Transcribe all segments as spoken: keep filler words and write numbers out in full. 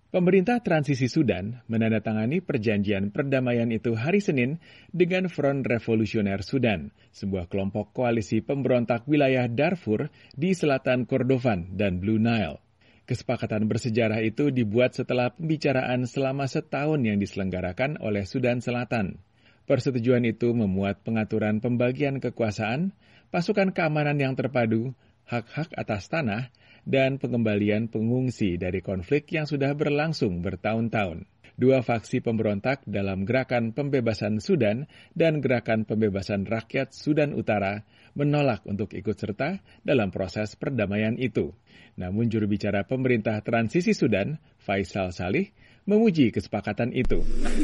Pemerintah transisi Sudan menandatangani perjanjian perdamaian itu hari Senin dengan Front Revolusioner Sudan, sebuah kelompok koalisi pemberontak wilayah Darfur di selatan Kordofan dan Blue Nile. Kesepakatan bersejarah itu dibuat setelah pembicaraan selama setahun yang diselenggarakan oleh Sudan Selatan. Persetujuan itu memuat pengaturan pembagian kekuasaan, pasukan keamanan yang terpadu, hak-hak atas tanah, dan pengembalian pengungsi dari konflik yang sudah berlangsung bertahun-tahun. Dua faksi pemberontak dalam Gerakan Pembebasan Sudan dan Gerakan Pembebasan Rakyat Sudan Utara menolak untuk ikut serta dalam proses perdamaian itu. Namun juru bicara pemerintah transisi Sudan, Faisal Salih, memuji kesepakatan itu.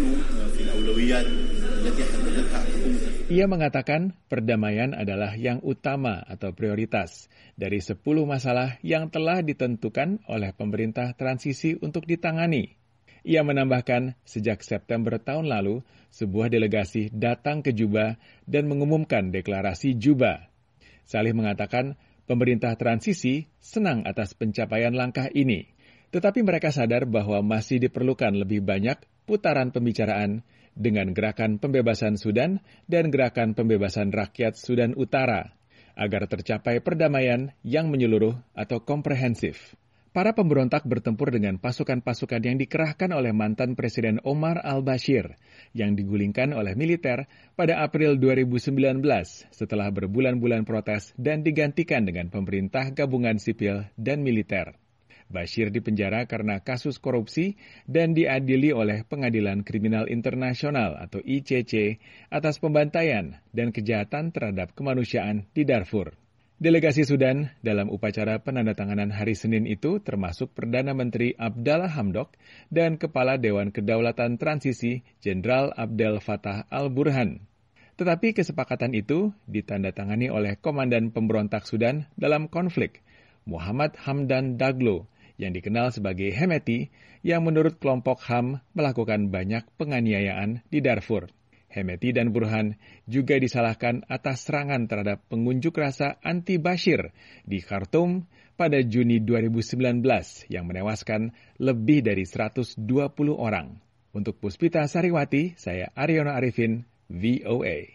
Ia mengatakan perdamaian adalah yang utama atau prioritas dari sepuluh masalah yang telah ditentukan oleh pemerintah transisi untuk ditangani. Ia menambahkan sejak September tahun lalu, sebuah delegasi datang ke Juba dan mengumumkan deklarasi Juba. Salih mengatakan pemerintah transisi senang atas pencapaian langkah ini, tetapi mereka sadar bahwa masih diperlukan lebih banyak putaran pembicaraan dengan Gerakan Pembebasan Sudan dan Gerakan Pembebasan Rakyat Sudan Utara, agar tercapai perdamaian yang menyeluruh atau komprehensif. Para pemberontak bertempur dengan pasukan-pasukan yang dikerahkan oleh mantan Presiden Omar al-Bashir, yang digulingkan oleh militer pada April dua ribu sembilan belas setelah berbulan-bulan protes dan digantikan dengan pemerintah gabungan sipil dan militer. Bashir dipenjara karena kasus korupsi dan diadili oleh Pengadilan Kriminal Internasional atau I C C atas pembantaian dan kejahatan terhadap kemanusiaan di Darfur. Delegasi Sudan dalam upacara penandatanganan hari Senin itu termasuk Perdana Menteri Abdallah Hamdok dan Kepala Dewan Kedaulatan Transisi Jenderal Abdel Fattah al-Burhan. Tetapi kesepakatan itu ditandatangani oleh Komandan Pemberontak Sudan dalam konflik, Muhammad Hamdan Daglo, yang dikenal sebagai Hemeti, yang menurut kelompok H A M melakukan banyak penganiayaan di Darfur. Hemeti dan Burhan juga disalahkan atas serangan terhadap pengunjuk rasa anti-Bashir di Khartoum pada Juni dua ribu sembilan belas yang menewaskan lebih dari seratus dua puluh orang. Untuk Puspita Sariwati, saya Aryono Arifin, V O A.